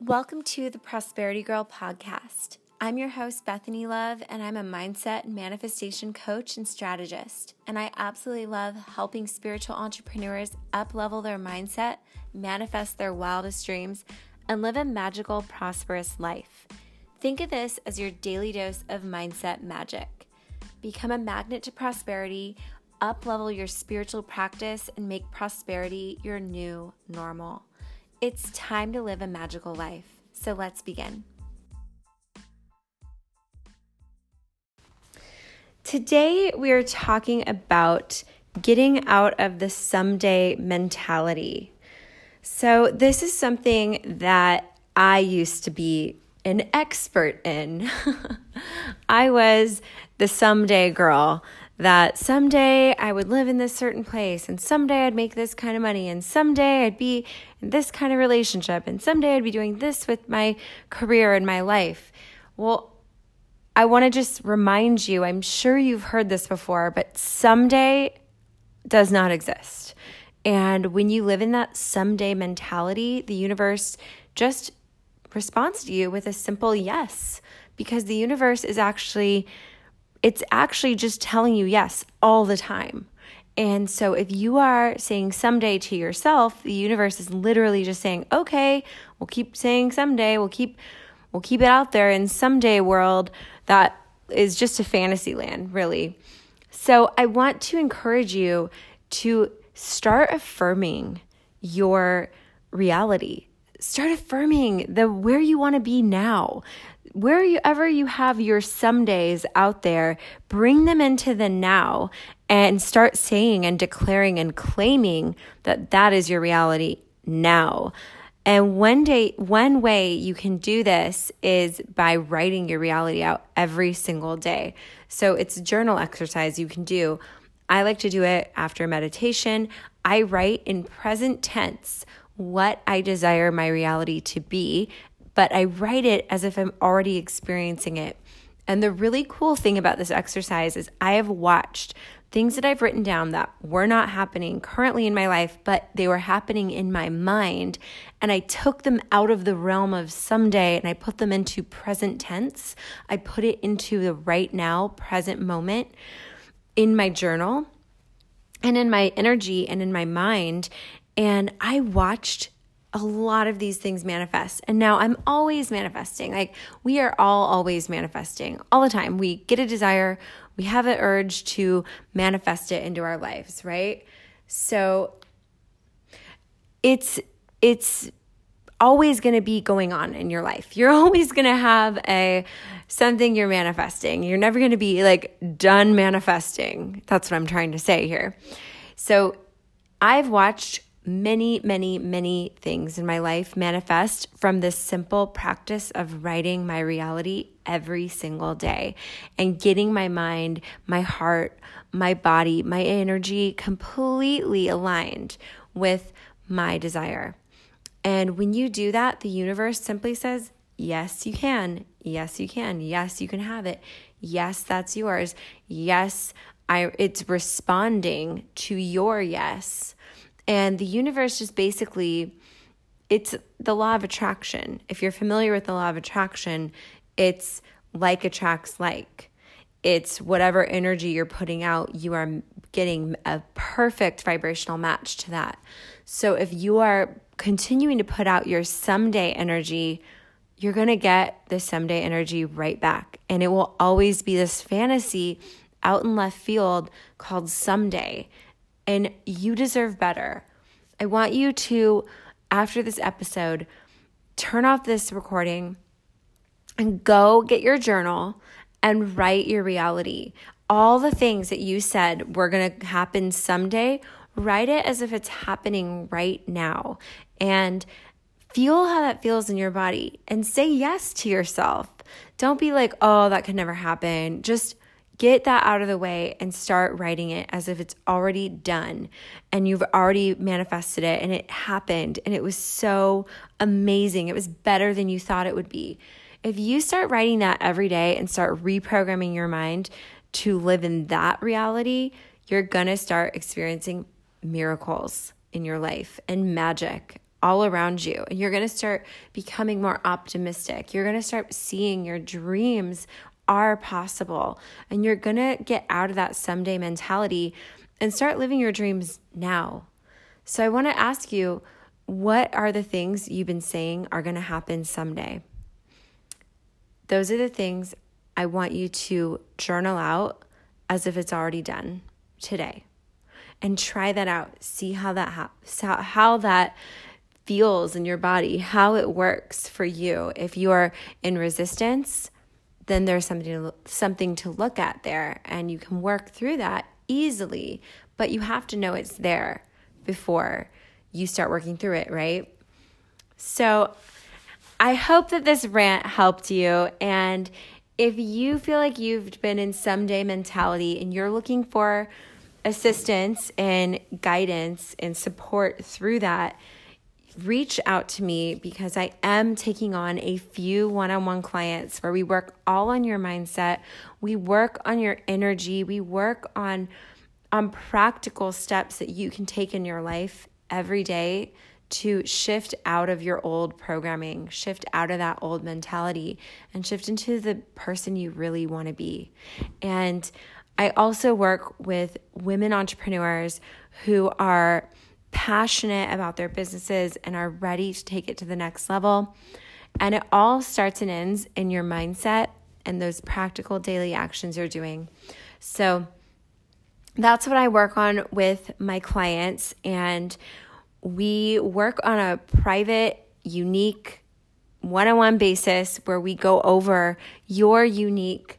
Welcome to the Prosperity Girl podcast. I'm your host, Bethany Love, and I'm a mindset and manifestation coach and strategist. And I absolutely love helping spiritual entrepreneurs up-level their mindset, manifest their wildest dreams, and live a magical, prosperous life. Think of this as your daily dose of mindset magic. Become a magnet to prosperity, up-level your spiritual practice, and make prosperity your new normal. It's time to live a magical life. So let's begin. Today we are talking about getting out of the someday mentality. So this is something that I used to be an expert in. I was the someday girl. That someday I would live in this certain place, and someday I'd make this kind of money, and someday I'd be in this kind of relationship, and someday I'd be doing this with my career and my life. Well, I want to just remind you, I'm sure you've heard this before, but someday does not exist. And when you live in that someday mentality, the universe just responds to you with a simple yes, because the universe is actually just telling you yes all the time. And so if you are saying someday to yourself, the universe is literally just saying, okay, we'll keep saying someday, we'll keep it out there in someday world that is just a fantasy land, really. So I want to encourage you to start affirming your reality. Start affirming where you want to be now. Wherever you have your some days out there, bring them into the now and start saying and declaring and claiming that is your reality now. And one way you can do this is by writing your reality out every single day. So it's a journal exercise you can do. I like to do it after meditation. I write in present tense what I desire my reality to be, but I write it as if I'm already experiencing it. And the really cool thing about this exercise is I have watched things that I've written down that were not happening currently in my life, but they were happening in my mind. And I took them out of the realm of someday and I put them into present tense. I put it into the right now, present moment in my journal and in my energy and in my mind. And I watched a lot of these things manifest. And now I'm always manifesting. Like, we are all always manifesting all the time. We get a desire, we have an urge to manifest it into our lives, right? So it's always going to be going on in your life. You're always going to have something you're manifesting. You're never going to be like done manifesting. That's what I'm trying to say here. So I've watched many, many, many things in my life manifest from this simple practice of writing my reality every single day and getting my mind, my heart, my body, my energy completely aligned with my desire. And when you do that, the universe simply says, yes, you can. Yes, you can. Yes, you can have it. Yes, that's yours. Yes, it's responding to your yes. And the universe just basically, it's the law of attraction. If you're familiar with the law of attraction, it's like attracts like. It's whatever energy you're putting out, you are getting a perfect vibrational match to that. So if you are continuing to put out your someday energy, you're going to get the someday energy right back. And it will always be this fantasy out in left field called someday. And you deserve better. I want you to, after this episode, turn off this recording and go get your journal and write your reality. All the things that you said were going to happen someday, write it as if it's happening right now. And feel how that feels in your body and say yes to yourself. Don't be like, oh, that could never happen. Just get that out of the way and start writing it as if it's already done and you've already manifested it and it happened and it was so amazing. It was better than you thought it would be. If you start writing that every day and start reprogramming your mind to live in that reality, you're going to start experiencing miracles in your life and magic all around you. And you're going to start becoming more optimistic. You're going to start seeing your dreams are possible. And you're going to get out of that someday mentality and start living your dreams now. So I want to ask you, what are the things you've been saying are going to happen someday? Those are the things I want you to journal out as if it's already done today. And try that out. See how that feels in your body, how it works for you. If you are in resistance, then there's something to look at there, and you can work through that easily, but you have to know it's there before you start working through it, right? So I hope that this rant helped you, and if you feel like you've been in someday mentality and you're looking for assistance and guidance and support through that, reach out to me, because I am taking on a few one-on-one clients where we work all on your mindset. We work on your energy. We work on practical steps that you can take in your life every day to shift out of your old programming, shift out of that old mentality, and shift into the person you really want to be. And I also work with women entrepreneurs who are passionate about their businesses and are ready to take it to the next level. And it all starts and ends in your mindset and those practical daily actions you're doing. So that's what I work on with my clients. And we work on a private, unique, one-on-one basis where we go over your unique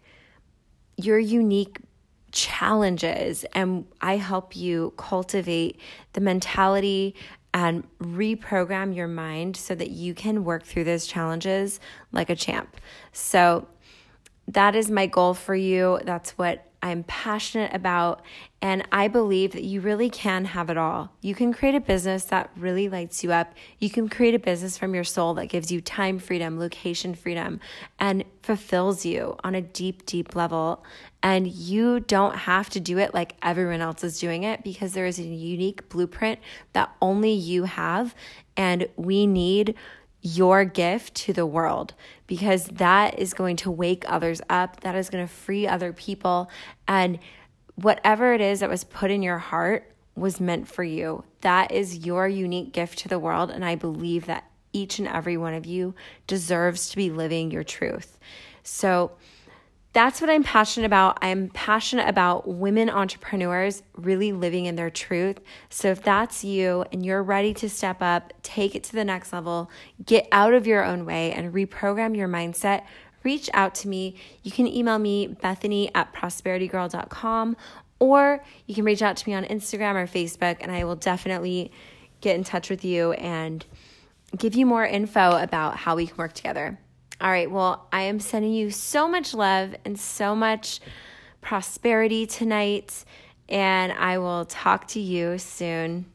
challenges, and I help you cultivate the mentality and reprogram your mind so that you can work through those challenges like a champ. So that is my goal for you. That's what I'm passionate about, and I believe that you really can have it all. You can create a business that really lights you up. You can create a business from your soul that gives you time freedom, location freedom, and fulfills you on a deep, deep level. And you don't have to do it like everyone else is doing it, because there is a unique blueprint that only you have, and we need your gift to the world, because that is going to wake others up. That is going to free other people. And whatever it is that was put in your heart was meant for you. That is your unique gift to the world. And I believe that each and every one of you deserves to be living your truth. So that's what I'm passionate about. I'm passionate about women entrepreneurs really living in their truth. So if that's you and you're ready to step up, take it to the next level, get out of your own way and reprogram your mindset, reach out to me. You can email me, Bethany@prosperitygirl.com, or you can reach out to me on Instagram or Facebook, and I will definitely get in touch with you and give you more info about how we can work together. All right, well, I am sending you so much love and so much prosperity tonight, and I will talk to you soon.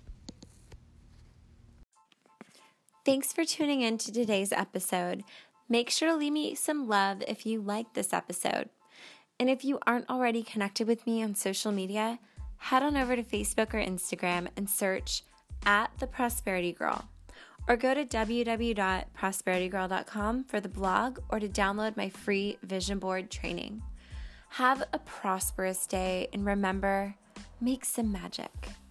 Thanks for tuning in to today's episode. Make sure to leave me some love if you liked this episode. And if you aren't already connected with me on social media, head on over to Facebook or Instagram and search @TheProsperityGirl. Or go to www.prosperitygirl.com for the blog, or to download my free vision board training. Have a prosperous day, and remember, make some magic.